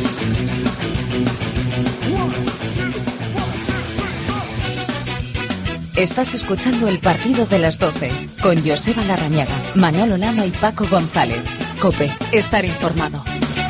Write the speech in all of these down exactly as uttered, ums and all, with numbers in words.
Estás escuchando el partido de las doce con Joseba Larrañaga, Manolo Lama y Paco González. COPE, estar informado.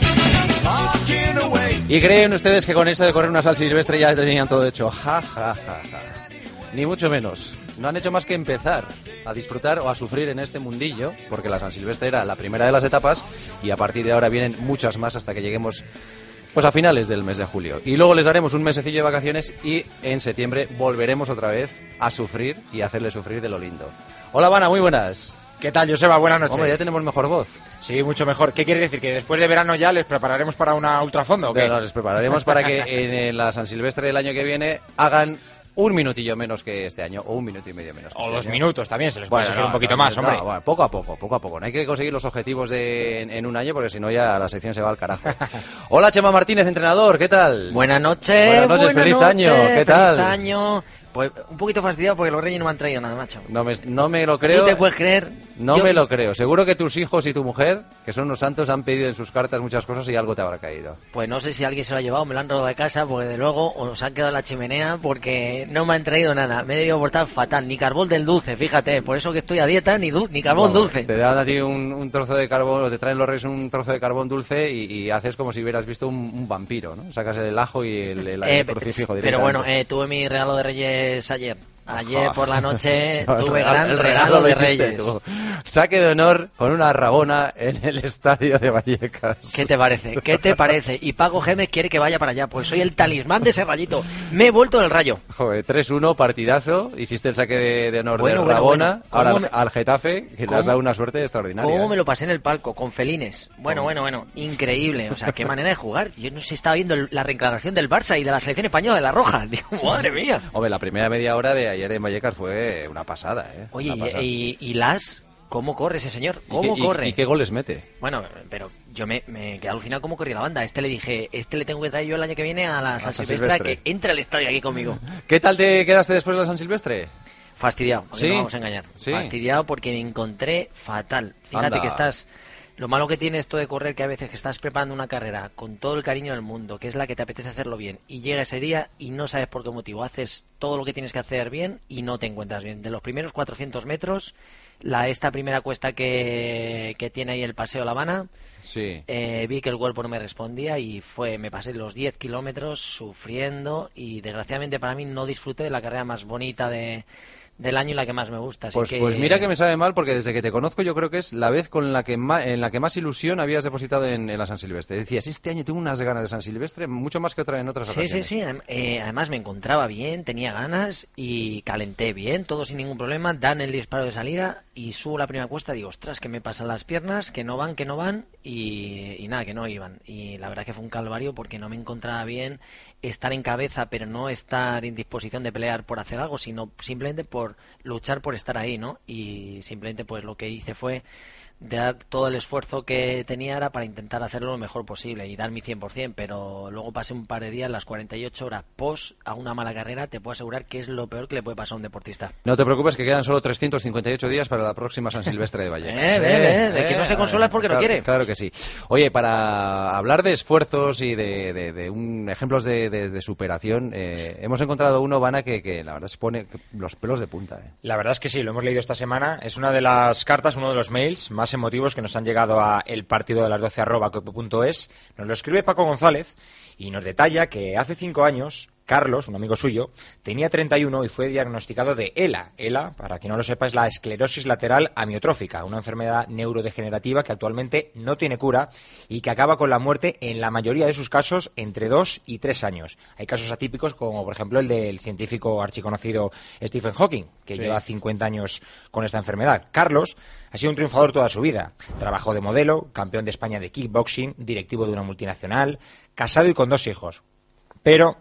¿Y creen ustedes que con eso de correr una San Silvestre ya tenían todo hecho? Ja, ja, ja, ja. Ni mucho menos. No han hecho más que empezar a disfrutar o a sufrir en este mundillo, porque la San Silvestre era la primera de las etapas y a partir de ahora vienen muchas más hasta que lleguemos pues a finales del mes de julio. Y luego les daremos un mesecillo de vacaciones y en septiembre volveremos otra vez a sufrir y a hacerle sufrir de lo lindo. Hola, Vana, muy buenas. ¿Qué tal, Joseba? Buenas noches. Hombre, ya tenemos mejor voz. Sí, mucho mejor. ¿Qué quiere decir? ¿Que después de verano ya les prepararemos para una ultrafondo o qué? No, no, les prepararemos para que en la San Silvestre del año que viene hagan un minutillo menos que este año, o un minuto y medio menos que O este dos año. minutos también, se les puede Bueno, exigir no, un poquito no, más, no, hombre. Bueno, poco a poco, poco a poco. No hay que conseguir los objetivos de, en, en un año, porque si no ya la sección se va al carajo. Hola, Chema Martínez, entrenador, ¿qué tal? Buenas noches. Buenas noches, buenas feliz noches, año, ¿qué tal? Feliz año. Pues un poquito fastidiado porque los Reyes no me han traído nada, macho. No me, no me lo creo. ¿Tú te puedes creer? No Yo... me lo creo. Seguro que tus hijos y tu mujer, que son unos santos, han pedido en sus cartas muchas cosas y algo te habrá caído. Pues no sé si alguien se lo ha llevado, me lo han robado de casa, porque de luego o nos han quedado en la chimenea porque no me han traído nada. Me he debido portar fatal, ni carbón del dulce, fíjate. Por eso que estoy a dieta, ni, du ni carbón Bueno, dulce. Te dan a ti un, un trozo de carbón, o te traen los Reyes un trozo de carbón dulce y, y haces como si hubieras visto un, un vampiro, ¿no? Sacas el ajo y el, el, eh, el crucifijo Pero bueno, eh, tuve mi regalo de Reyes ayer. Ayer por la noche no, tuve el gran el regalo, regalo de lo hiciste Reyes. tú. Saque de honor con una rabona en el estadio de Vallecas. ¿Qué te parece? ¿Qué te parece? Y Paco Gémez quiere que vaya para allá, pues soy el talismán de ese rayito. Me he vuelto del Rayo. Joder, tres uno, partidazo. Hiciste el saque de, de honor Bueno, de bueno, Rabona. bueno. Ahora me... al Getafe, que le has dado una suerte extraordinaria. ¿Cómo ¿eh? me lo pasé en el palco? Con felines. Bueno, ¿Cómo? bueno, bueno. Increíble. O sea, qué manera de jugar. Yo no sé, estaba viendo el, la reencarnación del Barça y de la selección española de la Roja. Digo, madre mía. Hombre, la primera media hora de ayer en Vallecas fue una pasada, ¿eh? Oye, pasada. y, y, y Las, ¿cómo corre ese señor? ¿Cómo ¿Y qué, corre? Y, ¿Y qué goles mete? Bueno, pero yo me, me quedé alucinado cómo corría la banda. Este le dije, este le tengo que traer yo el año que viene a la San, San Silvestre, Silvestre, que entre al estadio aquí conmigo. ¿Qué tal te quedaste después de la San Silvestre? Fastidiado, porque ¿Sí? no vamos a engañar. ¿Sí? Fastidiado porque me encontré fatal. Fíjate Anda. que estás... Lo malo que tiene esto de correr, que a veces que estás preparando una carrera con todo el cariño del mundo, que es la que te apetece hacerlo bien, y llega ese día y no sabes por qué motivo. Haces todo lo que tienes que hacer bien y no te encuentras bien. De los primeros cuatrocientos metros, la esta primera cuesta que, que tiene ahí el Paseo La Habana, sí. eh, vi que el cuerpo no me respondía y fue me pasé los diez kilómetros sufriendo y desgraciadamente para mí no disfruté de la carrera más bonita de... del año y la que más me gusta. Así Pues, que... pues mira que me sabe mal porque desde que te conozco yo creo que es la vez con la que más, en la que más ilusión habías depositado en, en la San Silvestre. Decías, este año tengo unas ganas de San Silvestre, mucho más que otra en otras sí, ocasiones. Sí, sí, sí. Eh, además me encontraba bien, tenía ganas y calenté bien, todo sin ningún problema. Dan el disparo de salida y subo la primera cuesta. Digo, ostras, que me pasan las piernas, que no van, que no van y, y nada, que no iban. Y la verdad que fue un calvario porque no me encontraba bien estar en cabeza, pero no estar en disposición de pelear por hacer algo, sino simplemente por luchar por estar ahí, ¿no? Y simplemente pues lo que hice fue dar todo el esfuerzo que tenía era para intentar hacerlo lo mejor posible y dar mi cien por cien, pero luego pasé un par de días, las cuarenta y ocho horas post a una mala carrera, te puedo asegurar que es lo peor que le puede pasar a un deportista. No te preocupes que quedan solo trescientos cincuenta y ocho días para la próxima San Silvestre de Vallecas. Eh, ves, ves, el que no se consola es porque claro, no quiere. Claro que sí. Oye, para hablar de esfuerzos y de, de, de un, ejemplos de, de, de superación, eh, hemos encontrado uno, Vana, que, que la verdad se pone los pelos de punta. Eh. La verdad es que sí, lo hemos leído esta semana. Es una de las cartas, uno de los mails más emotivos que nos han llegado a el partido de las doce arroba cope punto es. Nos lo escribe Paco González y nos detalla que hace cinco años Carlos, un amigo suyo, tenía treinta y uno y fue diagnosticado de ELA. ELA, para quien no lo sepa, es la esclerosis lateral amiotrófica, una enfermedad neurodegenerativa que actualmente no tiene cura y que acaba con la muerte en la mayoría de sus casos entre dos y tres años. Hay casos atípicos como, por ejemplo, el del científico archiconocido Stephen Hawking, que sí. lleva cincuenta años con esta enfermedad. Carlos ha sido un triunfador toda su vida. Trabajó de modelo, campeón de España de kickboxing, directivo de una multinacional, casado y con dos hijos. Pero...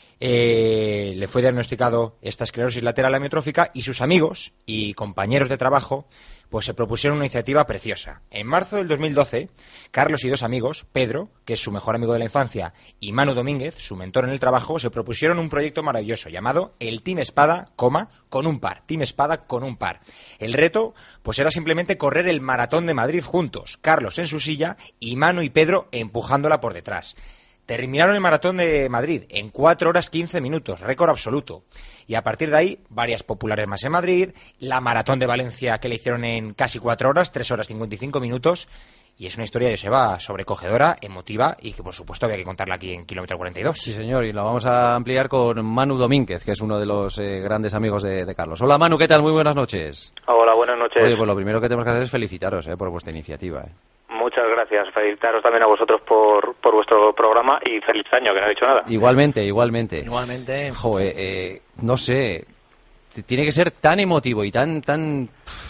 Eh, le fue diagnosticado esta esclerosis lateral amiotrófica y sus amigos y compañeros de trabajo pues se propusieron una iniciativa preciosa. En marzo del dos mil doce, Carlos y dos amigos, Pedro, que es su mejor amigo de la infancia, y Manu Domínguez, su mentor en el trabajo, se propusieron un proyecto maravilloso llamado el Team Espada, coma, con un par. Team Espada con un par. El reto pues era simplemente correr el maratón de Madrid juntos, Carlos en su silla y Manu y Pedro empujándola por detrás. Terminaron el maratón de Madrid en cuatro horas quince minutos, récord absoluto. Y a partir de ahí, varias populares más en Madrid, la maratón de Valencia que le hicieron en casi cuatro horas, tres horas cincuenta y cinco minutos. Y es una historia de Joseba sobrecogedora, emotiva y que por supuesto había que contarla aquí en Kilómetro cuarenta y dos. Sí, señor, y lo vamos a ampliar con Manu Domínguez, que es uno de los eh, grandes amigos de, de Carlos. Hola Manu, ¿qué tal? Muy buenas noches. Hola, buenas noches. Oye, pues lo primero que tenemos que hacer es felicitaros eh, por vuestra iniciativa. Eh. Muchas gracias. Felicitaros también a vosotros por, por vuestro programa y feliz año, que no he dicho nada. Igualmente, igualmente. Igualmente. Joder, eh, no sé, tiene que ser tan emotivo y tan tan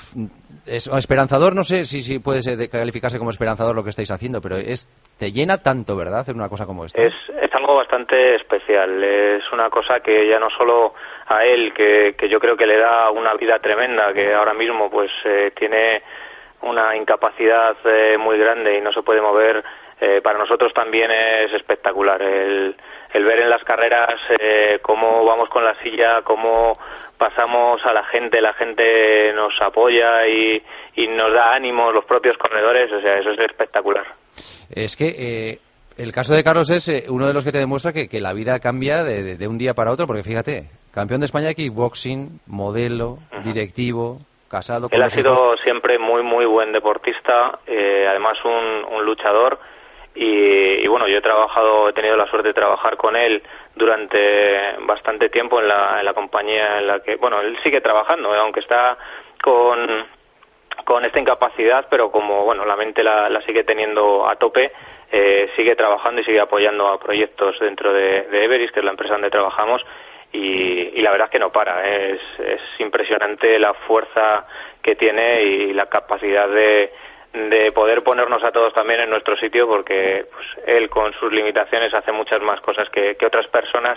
es, esperanzador, no sé si, si puede ser, calificarse como esperanzador lo que estáis haciendo, pero es te llena tanto, ¿verdad?, hacer una cosa como esta. Es, es algo bastante especial, es una cosa que ya no solo a él, que, que yo creo que le da una vida tremenda, que ahora mismo pues eh, tiene una incapacidad eh, muy grande y no se puede mover, eh, para nosotros también es espectacular el, el ver en las carreras eh, cómo vamos con la silla, cómo pasamos a la gente, la gente nos apoya y, y nos da ánimos, los propios corredores, o sea, eso es espectacular. Es que eh, el caso de Carlos es eh, uno de los que te demuestra que, que la vida cambia de, de, de un día para otro, porque fíjate, campeón de España de kickboxing, modelo, uh-huh. directivo, casado con él ha sido hijos. Siempre muy muy buen deportista, eh, además un, un luchador y, y bueno, yo he trabajado, he tenido la suerte de trabajar con él durante bastante tiempo en la, en la compañía en la que, bueno, él sigue trabajando, eh, aunque está con con esta incapacidad, pero como bueno, la mente la, la sigue teniendo a tope, eh, sigue trabajando y sigue apoyando a proyectos dentro de, de Everest, que es la empresa donde trabajamos. Y, y la verdad es que no para, ¿eh? es, es impresionante la fuerza que tiene y la capacidad de, de poder ponernos a todos también en nuestro sitio, porque pues, él con sus limitaciones hace muchas más cosas que, que otras personas,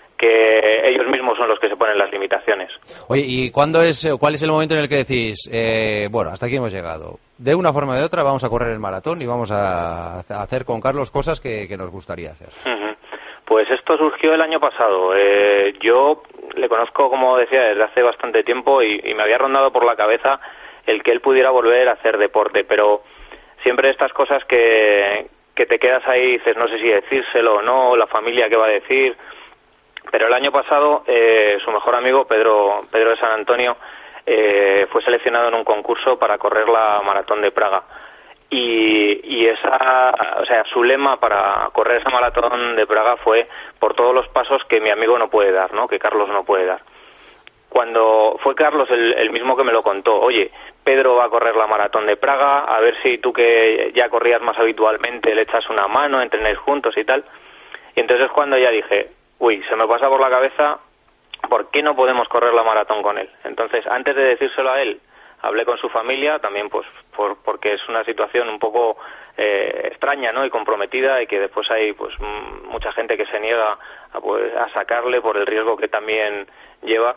que ellos mismos son los que se ponen las limitaciones. Oye, ¿y cuándo es, cuál es el momento en el que decís, eh, bueno, hasta aquí hemos llegado, de una forma o de otra vamos a correr el maratón y vamos a, a hacer con Carlos cosas que, que nos gustaría hacer? Uh-huh. Pues esto surgió el año pasado. Eh, yo le conozco, como decía, desde hace bastante tiempo y, y me había rondado por la cabeza el que él pudiera volver a hacer deporte, pero siempre estas cosas que, que te quedas ahí y dices, no sé si decírselo o no, la familia qué va a decir. Pero el año pasado eh, su mejor amigo, Pedro, Pedro de San Antonio, eh, fue seleccionado en un concurso para correr la maratón de Praga. Y, y esa, o sea, su lema para correr esa maratón de Praga fue por todos los pasos que mi amigo no puede dar, ¿no? Que Carlos no puede dar. Cuando fue Carlos el, el mismo que me lo contó, oye, Pedro va a correr la maratón de Praga, a ver si tú que ya corrías más habitualmente le echas una mano, entrenéis juntos y tal. Y entonces cuando ya dije, uy, se me pasa por la cabeza, ¿por qué no podemos correr la maratón con él? Entonces, antes de decírselo a él, hablé con su familia, también pues por, porque es una situación un poco eh, extraña, ¿no? Y comprometida, y que después hay pues m- mucha gente que se niega a, pues, a sacarle por el riesgo que también lleva.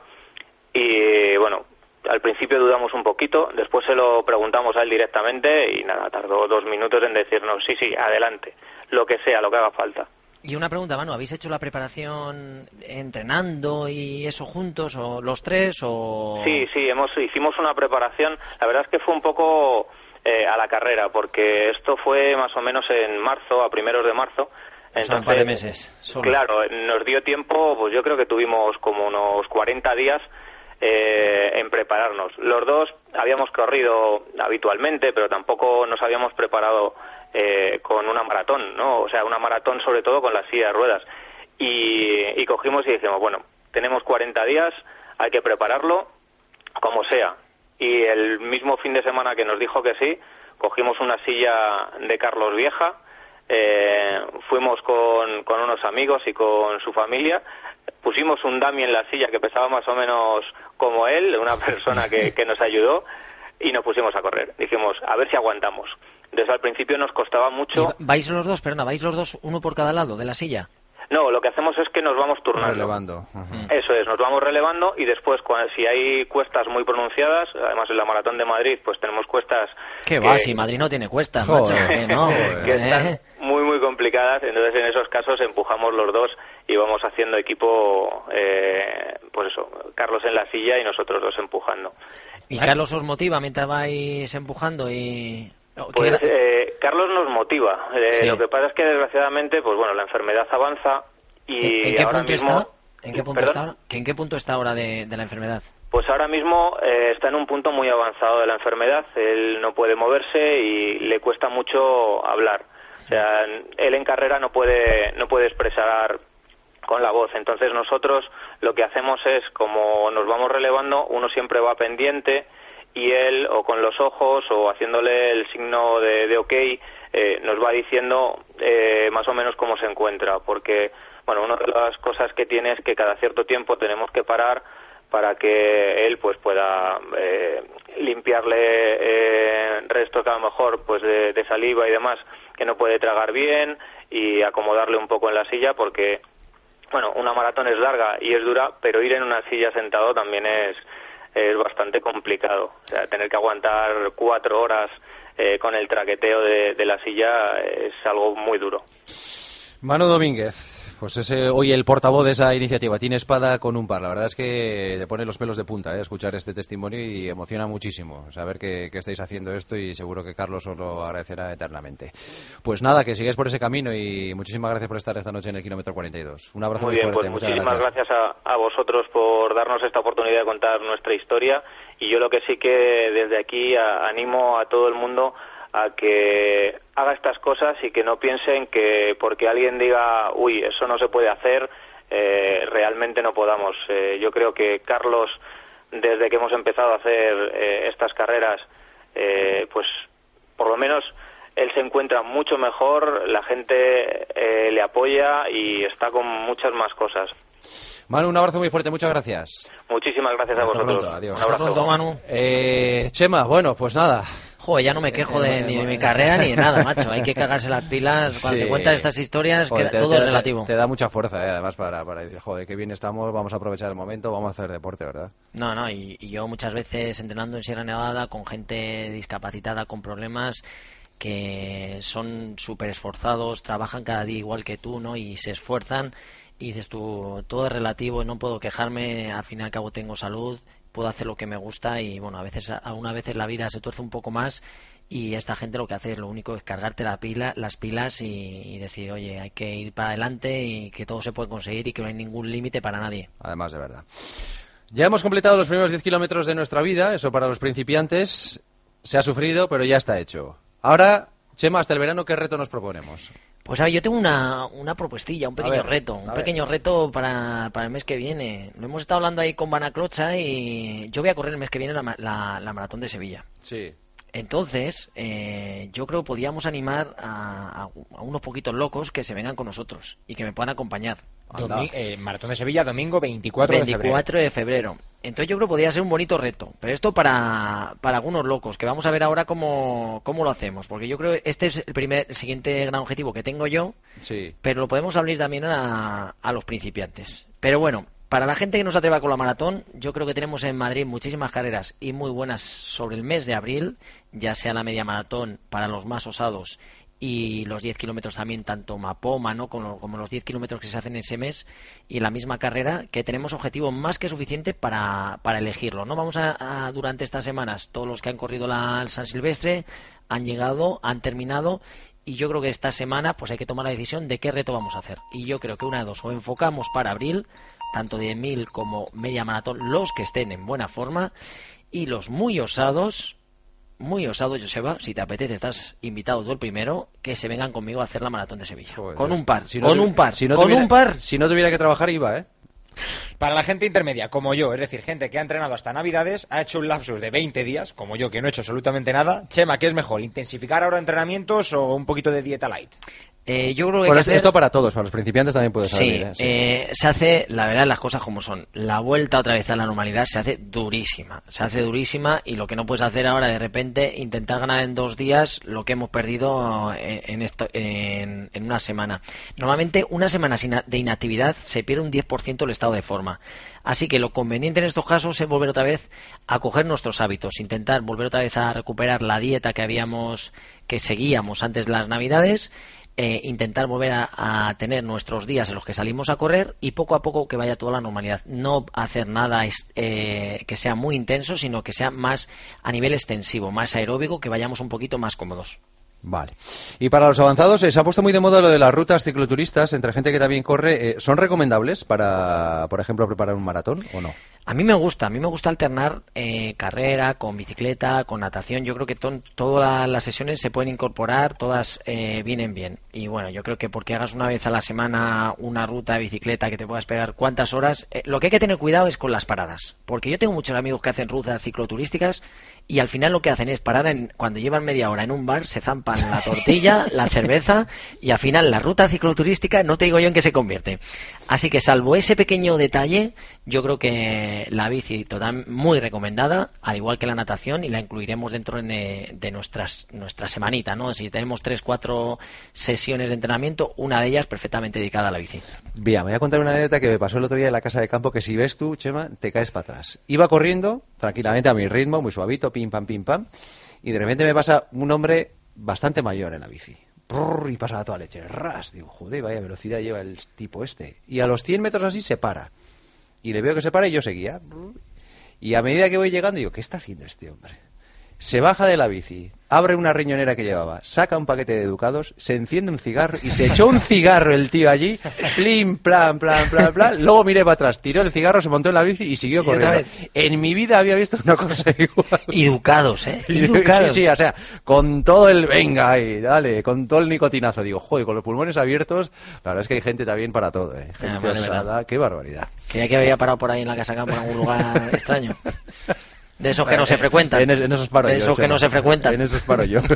Y bueno, al principio dudamos un poquito, después se lo preguntamos a él directamente y nada, tardó dos minutos en decirnos sí, sí, adelante, lo que sea, lo que haga falta. Y una pregunta, Manu, ¿habéis hecho la preparación entrenando y eso juntos, o los tres, o...? Sí, sí, hemos, hicimos una preparación, la verdad es que fue un poco eh, a la carrera, porque esto fue más o menos en marzo, a primeros de marzo. Entonces, o sea, un par de meses. Solo. Claro, nos dio tiempo, pues yo creo que tuvimos como unos cuarenta días eh, en prepararnos. Los dos habíamos corrido habitualmente, pero tampoco nos habíamos preparado Eh, con una maratón, ¿no? O sea, una maratón sobre todo con la silla de ruedas. Y, y cogimos y dijimos, bueno, tenemos cuarenta días, hay que prepararlo como sea. Y el mismo fin de semana que nos dijo que sí, cogimos una silla de Carlos vieja, eh, fuimos con, con unos amigos y con su familia, pusimos un dummy en la silla que pesaba más o menos como él, una persona que, que nos ayudó, y nos pusimos a correr. Dijimos, a ver si aguantamos. Desde al principio nos costaba mucho. ¿Y ¿Vais los dos, perdona, vais los dos uno por cada lado de la silla? No, lo que hacemos es que nos vamos turnando. Relevando. Uh-huh. Eso es, nos vamos relevando y después, cuando, si hay cuestas muy pronunciadas, además en la Maratón de Madrid, pues tenemos cuestas... ¿Qué va? Si Madrid no tiene cuestas, macho. ¿Qué no? que están muy, muy complicadas, entonces en esos casos empujamos los dos y vamos haciendo equipo, eh, pues eso, Carlos en la silla y nosotros dos empujando. ¿Y Carlos os motiva mientras vais empujando y...? Pues eh, Carlos nos motiva. Eh, Sí. Lo que pasa es que desgraciadamente, pues bueno, la enfermedad avanza y ¿En, en qué ahora punto mismo... está? ¿En qué punto ¿Perdón? está? ahora? ¿Que ¿En qué punto está ahora de, de la enfermedad? Pues ahora mismo eh, está en un punto muy avanzado de la enfermedad. Él no puede moverse y le cuesta mucho hablar. O sea, él en carrera no puede no puede expresar con la voz. Entonces nosotros lo que hacemos es, como nos vamos relevando, uno siempre va pendiente y él, o con los ojos, o haciéndole el signo de, de ok, eh, nos va diciendo eh, más o menos cómo se encuentra. Porque, bueno, una de las cosas que tiene es que cada cierto tiempo tenemos que parar para que él pues pueda eh, limpiarle eh, restos que a lo mejor pues de, de saliva y demás que no puede tragar bien, y acomodarle un poco en la silla, porque bueno, una maratón es larga y es dura, pero ir en una silla sentado también es es bastante complicado. O sea, tener que aguantar cuatro horas eh, con el traqueteo de, de la silla es algo muy duro. Manu Domínguez, pues ese hoy el portavoz de esa iniciativa, tiene espada con un par. La verdad es que te pone los pelos de punta, ¿eh? Escuchar este testimonio, y emociona muchísimo saber que, que estáis haciendo esto, y seguro que Carlos os lo agradecerá eternamente. Pues nada, que sigáis por ese camino, y muchísimas gracias por estar esta noche en el kilómetro cuarenta y dos. Un abrazo muy, muy bien, fuerte. pues Muchas muchísimas gracias, gracias a, a vosotros por darnos esta oportunidad de contar nuestra historia, y yo lo que sí que desde aquí a, animo a todo el mundo a que haga estas cosas y que no piensen que porque alguien diga, uy, eso no se puede hacer, eh, realmente no podamos. Eh, yo creo que Carlos, desde que hemos empezado a hacer eh, estas carreras, eh, pues por lo menos él se encuentra mucho mejor, la gente eh, le apoya y está con muchas más cosas. Manu, un abrazo muy fuerte, muchas gracias. Muchísimas gracias a Hasta vosotros. pronto, adiós. Un abrazo. Hasta pronto, Manu. Eh, Chema, bueno, pues nada. Joder, ya no me quejo de, ni de mi carrera ni de nada, macho. Hay que cagarse las pilas. Cuando Sí. te cuentas estas historias, Joder, queda- te, todo te- es relativo. Te da mucha fuerza, eh, además, para, para decir, joder, qué bien estamos, vamos a aprovechar el momento, vamos a hacer deporte, ¿verdad? No, no, y, y yo muchas veces entrenando en Sierra Nevada con gente discapacitada, con problemas, que son súper esforzados, trabajan cada día igual que tú, ¿no? Y se esfuerzan, y dices tú, todo es relativo, no puedo quejarme, al fin y al cabo tengo salud, puedo hacer lo que me gusta, y bueno, a veces, a una veces la vida se tuerce un poco más, y esta gente lo que hace es lo único es cargarte la pila, las pilas y, y decir, oye, hay que ir para adelante y que todo se puede conseguir y que no hay ningún límite para nadie. Además, de verdad. Ya hemos completado los primeros diez kilómetros de nuestra vida, eso para los principiantes. Se ha sufrido, pero ya está hecho. Ahora, Chema, hasta el verano, ¿qué reto nos proponemos? Pues a ver, yo tengo una, una propuestilla, un pequeño ver, reto, a un ver. pequeño reto para, para el mes que viene. Lo hemos estado hablando ahí con Banaclocha, y yo voy a correr el mes que viene la, ma- la, la maratón de Sevilla. Sí. Entonces, eh, yo creo que podríamos animar a, a- a unos poquitos locos que se vengan con nosotros y que me puedan acompañar. Domi- eh, Maratón de Sevilla, domingo veinticuatro de febrero. veinticuatro de febrero. Entonces yo creo que podría ser un bonito reto. Pero esto para, para algunos locos, que vamos a ver ahora cómo, cómo lo hacemos. Porque yo creo que este es el primer, el siguiente gran objetivo que tengo yo, Sí. pero lo podemos abrir también a, a los principiantes. Pero bueno, para la gente que no se atreva con la maratón, yo creo que tenemos en Madrid muchísimas carreras y muy buenas sobre el mes de abril, ya sea la media maratón para los más osados y los diez kilómetros también, tanto Mapoma, ¿no?, como, como los diez kilómetros que se hacen ese mes, y la misma carrera, que tenemos objetivo más que suficiente para, para elegirlo. No vamos a, a durante estas semanas, todos los que han corrido la, el San Silvestre han llegado, han terminado, y yo creo que esta semana pues hay que tomar la decisión de qué reto vamos a hacer. Y yo creo que una de dos, o enfocamos para abril, tanto diez mil como media maratón, los que estén en buena forma, y los muy osados, muy osados, Joseba, si te apetece, estás invitado tú el primero, que se vengan conmigo a hacer la maratón de Sevilla. Joder, con un par, si no con tuvi- un par, si no con tuviera- un par. Si no tuviera que trabajar, iba, ¿eh? Para la gente intermedia, como yo, es decir, gente que ha entrenado hasta Navidades, ha hecho un lapsus de veinte días, como yo, que no he hecho absolutamente nada. Chema, ¿qué es mejor? ¿Intensificar ahora entrenamientos o un poquito de dieta light? Eh, yo creo que hay Bueno, que esto, hacer- esto para todos, para los principiantes también puede Sí, salir, ¿eh? Sí. eh, se hace, la verdad, las cosas como son. La vuelta otra vez a la normalidad se hace durísima, se hace durísima, y lo que no puedes hacer ahora de repente, intentar ganar en dos días lo que hemos perdido en, en esto, en, en una semana. Normalmente una semana sin a- de inactividad se pierde un diez por ciento el estado de forma. Así que lo conveniente en estos casos es volver otra vez a coger nuestros hábitos, intentar volver otra vez a recuperar la dieta que habíamos, que seguíamos antes de las Navidades. eh, intentar volver a, a tener nuestros días en los que salimos a correr y poco a poco que vaya toda la normalidad. No hacer nada eh, que sea muy intenso, sino que sea más a nivel extensivo, más aeróbico, que vayamos un poquito más cómodos. Vale. Y para los avanzados, eh, se ha puesto muy de moda lo de las rutas cicloturistas entre gente que también corre. Eh, ¿Son recomendables para, por ejemplo, preparar un maratón o no? A mí me gusta, a mí me gusta alternar eh, carrera con bicicleta, con natación. Yo creo que to todas las sesiones se pueden incorporar, todas eh, vienen bien. Y bueno, yo creo que porque hagas una vez a la semana una ruta de bicicleta que te puedas pegar cuántas horas, eh, lo que hay que tener cuidado es con las paradas. Porque yo tengo muchos amigos que hacen rutas cicloturísticas y al final lo que hacen es parar en, cuando llevan media hora en un bar, se zampan la tortilla, la cerveza y al final la ruta cicloturística no te digo yo en qué se convierte. Así que salvo ese pequeño detalle, yo creo que la bici total muy recomendada, al igual que la natación, y la incluiremos dentro de, de nuestras, nuestra semanita, ¿no? Si tenemos tres, cuatro sesiones de entrenamiento, una de ellas perfectamente dedicada a la bici. Bien, me voy a contar una anécdota que me pasó el otro día en la casa de campo, que si ves tú, Chema, te caes para atrás. Iba corriendo tranquilamente a mi ritmo, muy suavito, pim pam, pim pam, y de repente me pasa un hombre bastante mayor en la bici. Brrr, y pasa toda leche. Ras, digo, joder, vaya velocidad lleva el tipo este. Y a los cien metros así se para. Y le veo que se para y yo seguía. Y a medida que voy llegando, digo, ¿qué está haciendo este hombre? Se baja de la bici, abre una riñonera que llevaba, saca un paquete de Ducados, se enciende un cigarro y se echó un cigarro el tío allí, plim, plan, plan, plan, plan. Luego miré para atrás, tiró el cigarro, se montó en la bici y siguió corriendo. En mi vida había visto una cosa igual. Y Ducados, ¿eh? Y Ducados. Sí, sí, o sea, con todo el venga ahí, dale, con todo el nicotinazo. Digo, joder, con los pulmones abiertos, la verdad es que hay gente también para todo, ¿eh? Gente ah, vale, osada, verdad. Qué barbaridad. Creía que había parado por ahí en la casa campo en algún lugar extraño. De esos que no se frecuentan. En, en esos paro de yo. esos que no se frecuentan. En esos paro yo.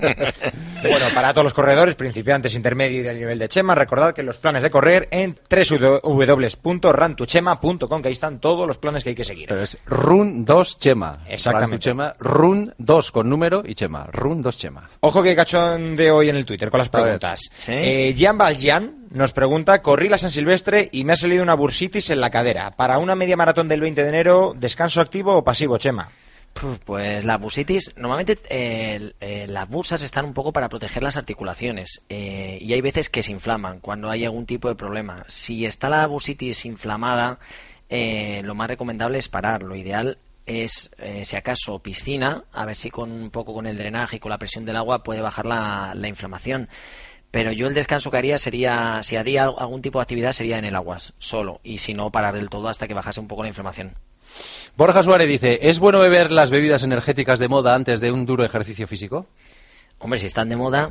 Bueno, para todos los corredores, principiantes, intermedios y del nivel de Chema, recordad que los planes de correr en doble u doble u doble u punto run to chema punto com, que ahí están todos los planes que hay que seguir. Pero es Run dos Chema. Exactamente. Run, Chema, Run dos con número y Chema. Run dos Chema. Ojo que cachón de hoy en el Twitter con las preguntas. ¿Sí? Eh, Gian Valjean nos pregunta, corrí la San Silvestre y me ha salido una bursitis en la cadera. Para una media maratón del veinte de enero, ¿descanso activo o pasivo, Chema? Pues la bursitis, normalmente eh, eh, las bursas están un poco para proteger las articulaciones eh, y hay veces que se inflaman cuando hay algún tipo de problema. Si está la bursitis inflamada, eh, lo más recomendable es parar. Lo ideal es, eh, si acaso, piscina, a ver si con un poco con el drenaje y con la presión del agua puede bajar la, la inflamación. Pero yo el descanso que haría sería, si haría algún tipo de actividad, sería en el aguas, solo, y si no, parar del todo hasta que bajase un poco la inflamación. Borja Suárez dice, ¿es bueno beber las bebidas energéticas de moda antes de un duro ejercicio físico? Hombre, si están de moda...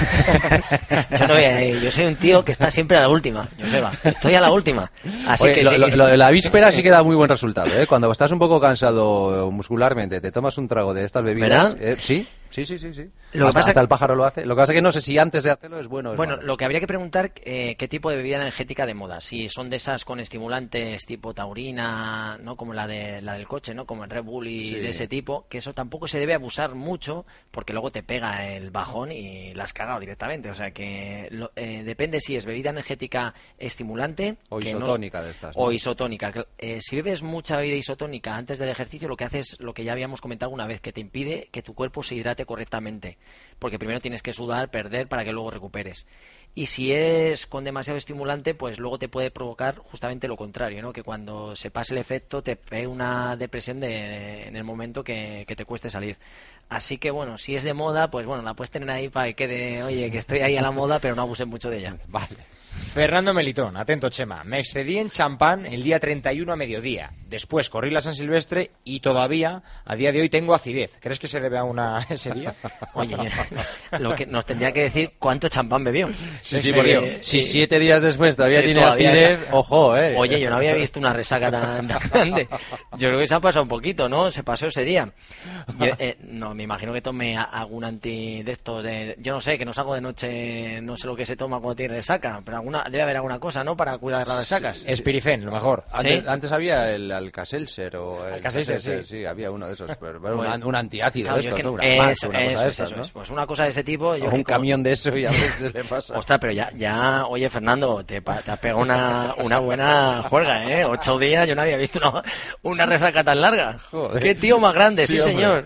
yo, no voy a, yo soy un tío que está siempre a la última, Joseba. Estoy a la última. Así Oye, que lo, sí. lo, lo de la víspera sí que da muy buen resultado, ¿eh? Cuando estás un poco cansado muscularmente, te tomas un trago de estas bebidas... ¿Verdad? Eh, sí, sí, sí, sí. sí. Lo que hasta, pasa hasta que... el pájaro lo hace. Lo que pasa es que no sé si antes de hacerlo es bueno o es Bueno, malo. lo que habría que preguntar eh, qué tipo de bebida energética de moda. Si son de esas con estimulantes tipo taurina, no como la de la del coche, no como el Red Bull y Sí. de ese tipo, que eso tampoco se debe abusar mucho porque luego te pega el bajón y la has cagado directamente. O sea que lo, eh, depende si es bebida energética estimulante O que isotónica no, de estas, ¿no? o isotónica. Eh, si bebes mucha bebida isotónica antes del ejercicio, lo que hace es lo que ya habíamos comentado una vez, que te impide que tu cuerpo se hidrate correctamente. Porque primero tienes que sudar, perder, para que luego recuperes. Y si es con demasiado estimulante, pues luego te puede provocar justamente lo contrario, ¿no? Que cuando se pase el efecto te pegue una depresión de, en el momento que, que te cueste salir. Así que bueno, si es de moda, pues bueno, la puedes tener ahí para que quede, oye, que estoy ahí a la moda, pero no abuses mucho de ella. Vale. Fernando Melitón, atento Chema, me excedí en champán el día treinta y uno a mediodía, después corrí la San Silvestre y todavía a día de hoy tengo acidez. ¿Crees que se debe a una ese día? Oye, lo que nos tendría que decir cuánto champán bebió. Sí, sí, porque si siete días después todavía tiene todavía acidez, está... ojo, eh. Oye, yo no había visto una resaca tan, tan grande. Yo creo que se ha pasado un poquito, ¿no? Se pasó ese día. Yo, eh, no, me imagino que tome algún anti de estos de... Yo no sé, que no salgo de noche, no sé lo que se toma cuando tiene resaca, pero alguna debe haber alguna cosa, ¿no? Para cuidar de las resacas. Espirifén, lo mejor. Antes, ¿Sí? antes había el Alka-Seltzer o el Alka-Seltzer, Alka-Seltzer, sí. sí, había uno de esos, pero, pero Bueno, un, un antiácido claro, de estos, que... ¿no? Una eso, marcha, una eso, cosa de eso, esas, eso ¿no? es. Pues una cosa de ese tipo... Yo O un camión de eso y a veces le pasa. Ostras, pero ya, ya, oye, Fernando, te, te has pegado una, una buena juerga, ¿eh? Ocho días, yo no había visto una, una resaca tan larga. Joder. Qué tío más grande, sí, Sí, señor.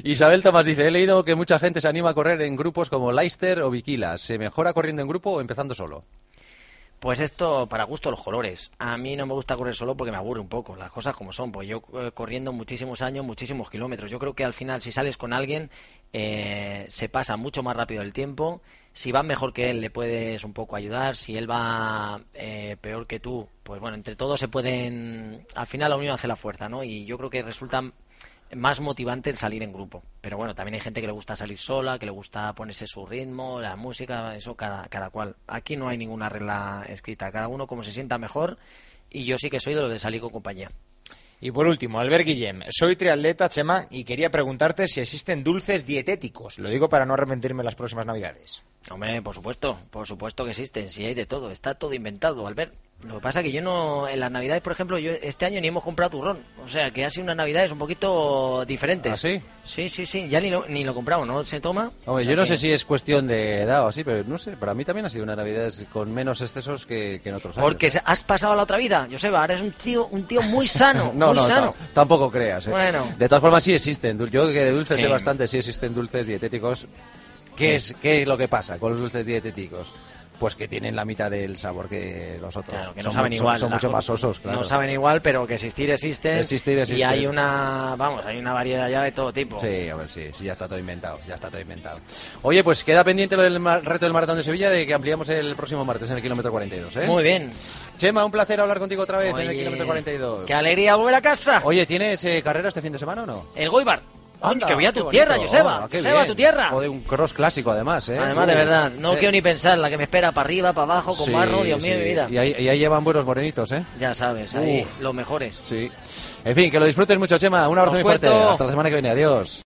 Isabel Tomás dice, he leído que mucha gente se anima a correr en grupos como Leicester o Viquila. ¿Se mejora corriendo en grupo o empezando solo? Pues esto, para gusto los colores. A mí no me gusta correr solo porque me aburre un poco, las cosas como son. Pues yo eh, corriendo muchísimos años, muchísimos kilómetros. Yo creo que al final, si sales con alguien, eh, se pasa mucho más rápido el tiempo. Si vas mejor que él, le puedes un poco ayudar. Si él va eh, peor que tú, pues bueno, entre todos se pueden... Al final la unión hace la fuerza, ¿no? Y yo creo que resulta más motivante el salir en grupo. Pero bueno, también hay gente que le gusta salir sola, que le gusta ponerse su ritmo, la música, eso cada, cada cual. Aquí no hay ninguna regla escrita, cada uno como se sienta mejor, y yo sí que soy de los de salir con compañía. Y por último, Albert Guillem, soy triatleta, Chema, y quería preguntarte si existen dulces dietéticos. Lo digo para no arrepentirme las próximas navidades. Hombre, por supuesto, por supuesto que existen, sí hay de todo, está todo inventado, Albert. Lo que pasa es que yo no, en las navidades, por ejemplo, yo este año ni hemos comprado turrón, o sea que ha sido unas navidades un poquito diferentes. ¿Ah, sí? Sí, sí, sí, ya ni lo, ni lo compramos, ¿no? Se toma. Hombre, o sea yo no que... sé si es cuestión de edad o así, pero no sé, para mí también ha sido una navidad con menos excesos que, que en otros años. Porque has pasado la otra vida, Joseba, ahora eres un tío, un tío muy sano, no, muy no, sano. No, tampoco creas. ¿eh? Bueno. De todas formas sí existen, yo que de dulces Sí. sé bastante, sí existen dulces dietéticos. ¿Qué es, ¿Qué es lo que pasa con los dulces dietéticos? Pues que tienen la mitad del sabor que los otros. Claro, que no son saben mucho, igual. Son la- mucho más sosos, claro. No saben igual, pero que existir existen. Existir existen. Y hay una, vamos, hay una variedad ya de todo tipo. Sí, a ver, sí, sí, ya está todo inventado, ya está todo inventado. Oye, pues queda pendiente lo del ma- reto del Maratón de Sevilla, de que ampliamos el próximo martes en el kilómetro cuarenta y dos, ¿eh? Muy bien. Chema, un placer hablar contigo otra vez en el Oye, kilómetro cuarenta y dos. ¡Qué alegría volver a casa! Oye, ¿tienes eh, carrera este fin de semana o no? El Goibar. Oye, Anda, que voy a qué tu bonito. tierra, Joseba. Oh, qué Joseba, a bien. tu tierra. Joder, un cross clásico además, ¿eh? Además, de Uh, verdad, no sí. quiero ni pensar la que me espera para arriba, para abajo, con Sí, barro, Dios mío, sí. mi vida. Y ahí, y ahí llevan buenos morenitos, ¿eh? Ya sabes, ahí Uf. los mejores. Sí. En fin, que lo disfrutes mucho, Chema. Un abrazo Os muy fuerte. cuento. Hasta la semana que viene. Adiós.